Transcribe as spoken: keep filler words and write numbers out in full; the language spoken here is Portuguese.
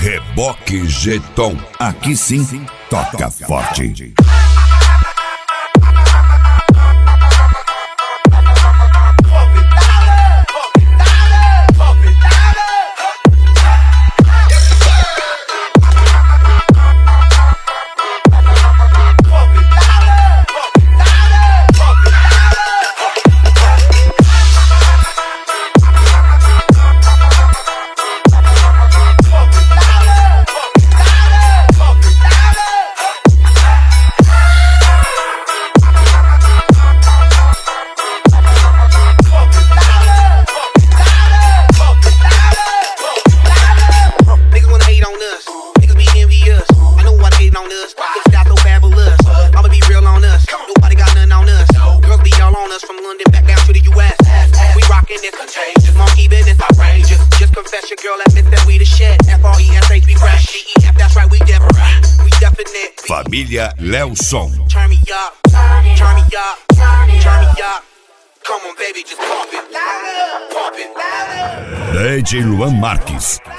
Reboque G-Tom. Aqui sim, toca forte. Família Lelson. Turn me up, turn me up, turn me up. Come on baby, just pump it, pump it. D J Luan Marques.